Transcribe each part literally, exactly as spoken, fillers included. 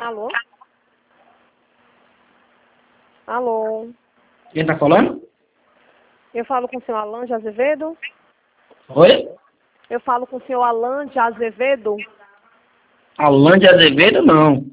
Alô? Alô? Quem tá falando? Eu falo com o senhor Alan de Azevedo? Oi? Eu falo com o senhor Alan de Azevedo? Alan de Azevedo, não.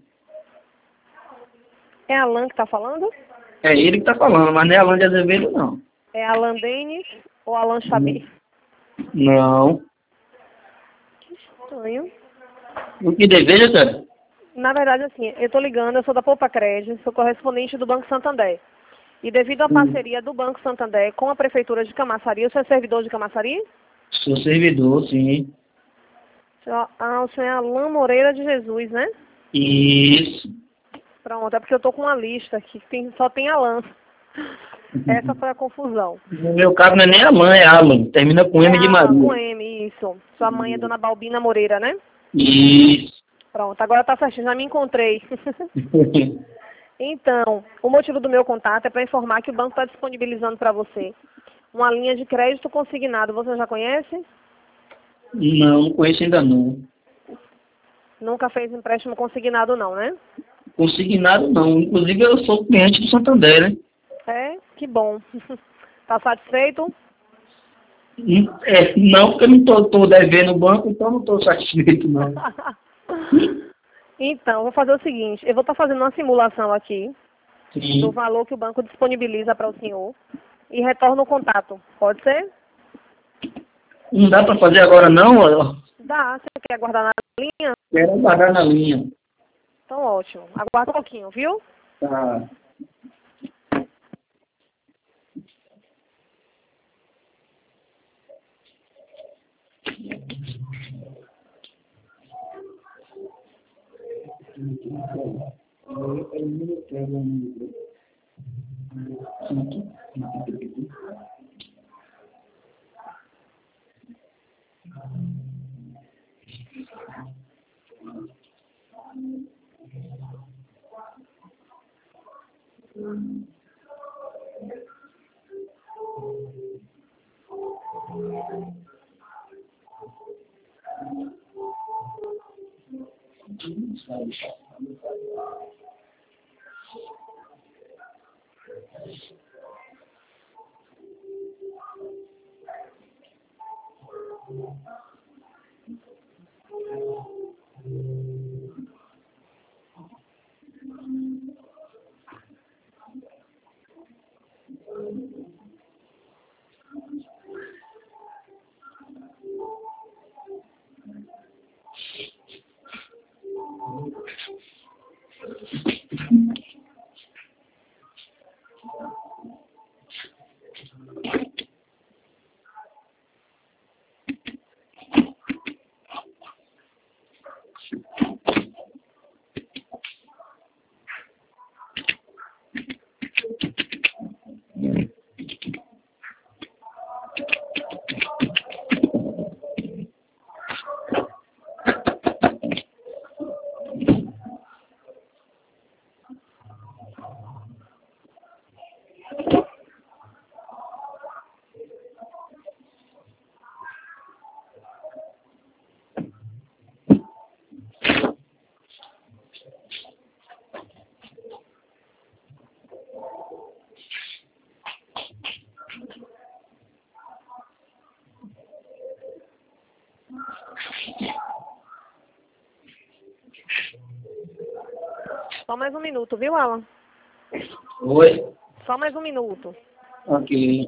É Alan que tá falando? É ele que tá falando, mas não é Alan de Azevedo, não. É Alan Denis ou Alan Xabi? Não. Que estranho. O que deseja, cara? Na verdade, assim, eu tô ligando, eu sou da Poupa Crédito, sou correspondente do Banco Santander. E devido à Hum. parceria do Banco Santander com a Prefeitura de Camaçari, o senhor é servidor de Camaçari? Sou servidor, sim. Senhor- Ah, o senhor é Alan Moreira de Jesus, né? Isso. Pronto, é porque eu tô com uma lista aqui, que tem, só tem Alan. Essa foi a confusão. No meu caso não é nem Alan, é Alan. Termina com É M de Alan, com Maria. M, isso. Sua mãe é Dona Balbina Moreira, né? Isso. Pronto, agora tá certinho, já me encontrei. Então, o motivo do meu contato é para informar que o banco está disponibilizando para você uma linha de crédito consignado. Você já conhece? Não, não conheço ainda não. Nunca fez empréstimo consignado não, né? Consignado não. Inclusive eu sou cliente do Santander, né? É, que bom. Tá satisfeito? Hum, É, não, porque eu não tô, tô devendo o banco, então não tô satisfeito, não. Então, vou fazer o seguinte, eu vou estar fazendo uma simulação aqui do Sim. valor que o banco disponibiliza para o senhor e retorno o contato. Pode ser? Não dá pra fazer agora não? Ó. Dá. Você quer aguardar na linha? Quero aguardar na linha. Então, ótimo. Aguarda um pouquinho, viu? Tá. Só mais um minuto, viu, Alan? Oi? Só mais um minuto. Ok.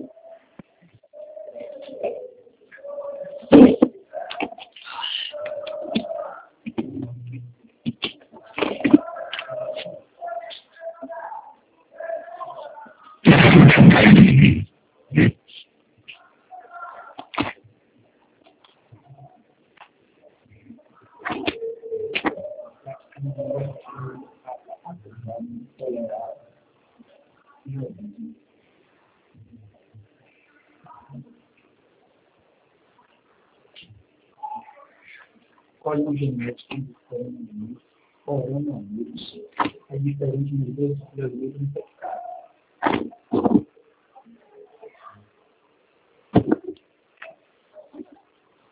Código genético do coronavírus, coronavírus é diferente de dois brasileiros infectados.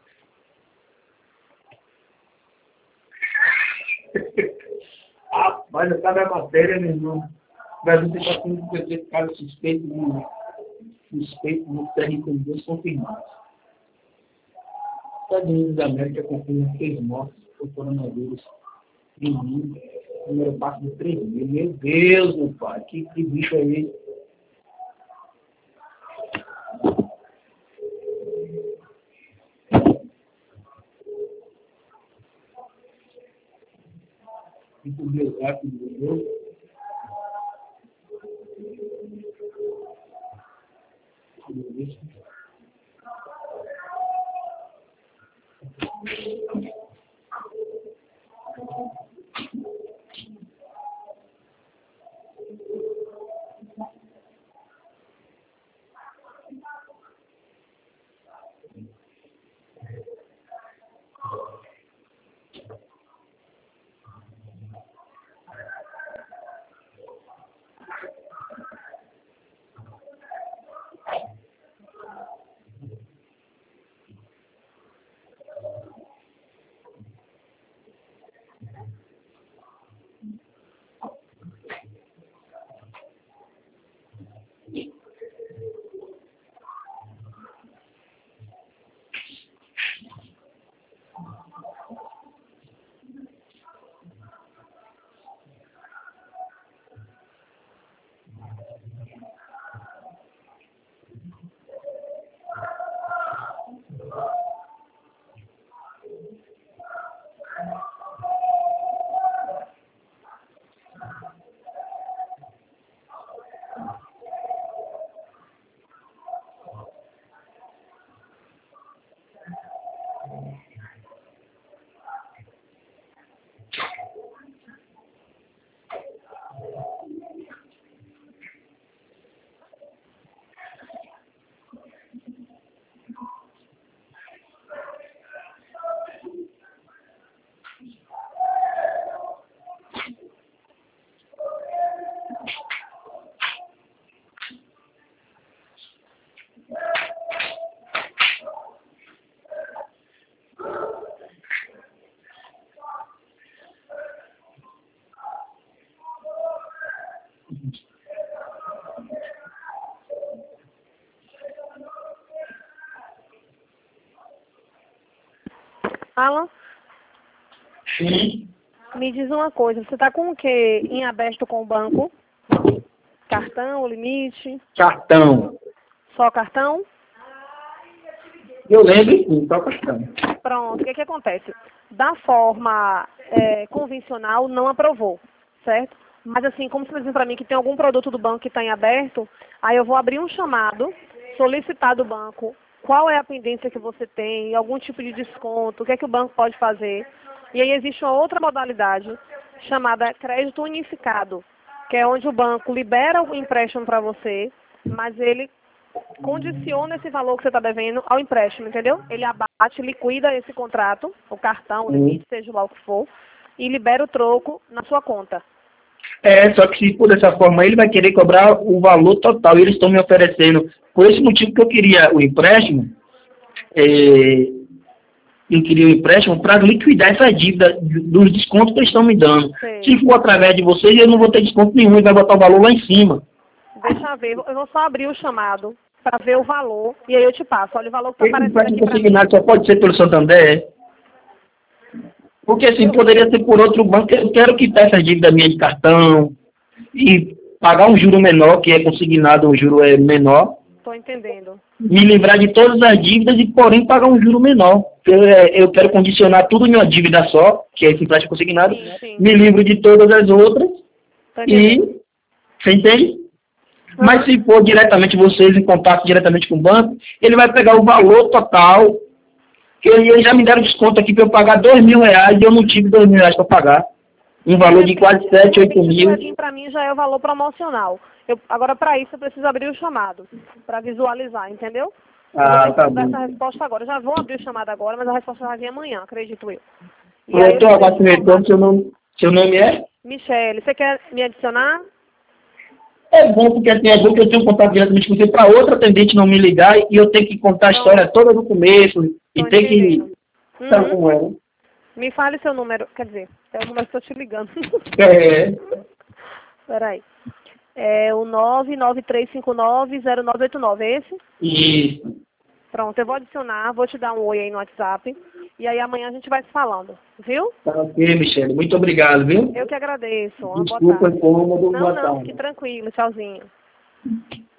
Ah, Rapaz, eu tava a matéria, meu irmão. O Brasil está sendo declarado suspeito de suspeito de C R com dois confirmados. Estados Unidos da América confirma três mortes por coronavírus. Menino, número passo de três mil. Meu Deus, meu pai, que, que bicho é esse? Muito meu gato, meu Deus. Alan, Sim. me diz uma coisa, você está com o que em aberto com o banco? Cartão, limite? Cartão. Só cartão? Eu lembro, sim, só cartão. Pronto, o que que acontece? Da forma é, convencional, não aprovou, certo? Mas assim, como você diz para mim que tem algum produto do banco que está em aberto, aí eu vou abrir um chamado, solicitar do banco qual é a pendência que você tem, algum tipo de desconto, o que é que o banco pode fazer. E aí existe uma outra modalidade chamada crédito unificado, que é onde o banco libera o empréstimo para você, mas ele condiciona esse valor que você está devendo ao empréstimo, entendeu? Ele abate, liquida esse contrato, o cartão, o limite, seja lá o que for, e libera o troco na sua conta. É, só que se for dessa forma, ele vai querer cobrar o valor total. E eles estão me oferecendo, por esse motivo que eu queria o empréstimo, é, eu queria o empréstimo para liquidar essa dívida dos descontos que eles estão me dando. Sei. Se for através de vocês, eu não vou ter desconto nenhum, ele vai botar o valor lá em cima. Deixa eu ver, eu vou só abrir o chamado para ver o valor, e aí eu te passo. Olha o valor que está Esse aparecendo empréstimo aqui para mim. consignado só pode ser pelo Santander. Porque assim, poderia ser por outro banco. Eu quero quitar essa dívida minha de cartão e pagar um juro menor, que é consignado, o juro é menor. Estou entendendo. Me livrar de todas as dívidas e, porém, pagar um juro menor. Eu, eu quero condicionar tudo em uma dívida só, que é esse empréstimo consignado. Sim, sim. Me livro de todas as outras. Tô entendendo. E, você entende? Mas se for diretamente vocês, em contato diretamente com o banco, ele vai pegar o valor total, que eles já me deram desconto aqui para eu pagar dois mil reais e eu não tive dois mil reais para pagar. Um valor de quase sete, oito mil. Para mim já é o valor promocional. Eu, agora, para isso, eu preciso abrir o chamado, para visualizar, entendeu? Ah, eu tá vou dar bom. essa resposta agora. Eu já vou abrir o chamado agora, mas a resposta vai vir amanhã, acredito eu. E aí Eu estou eu agora vou com retorno, seu nome, seu nome é? Michele, você quer me adicionar? É bom, porque assim, é bom que eu tenho contato diretamente com você para outra atendente não me ligar e eu tenho que contar a Não. história toda do começo e Tô ter que... entendendo. Sabe Uhum. como é, né? Me fale seu número, quer dizer, é o número que eu estou te ligando. É. Peraí. É o nove nove três cinco nove zero nove oito nove, é esse? Isso. Pronto, eu vou adicionar, vou te dar um oi aí no WhatsApp. E aí amanhã a gente vai se falando, viu? Tá ok, Michele. Muito obrigado, viu? Eu que agradeço. Uma boa Desculpa, tarde. incômodo. Não, Boa não, tarde. fique tranquilo. Tchauzinho.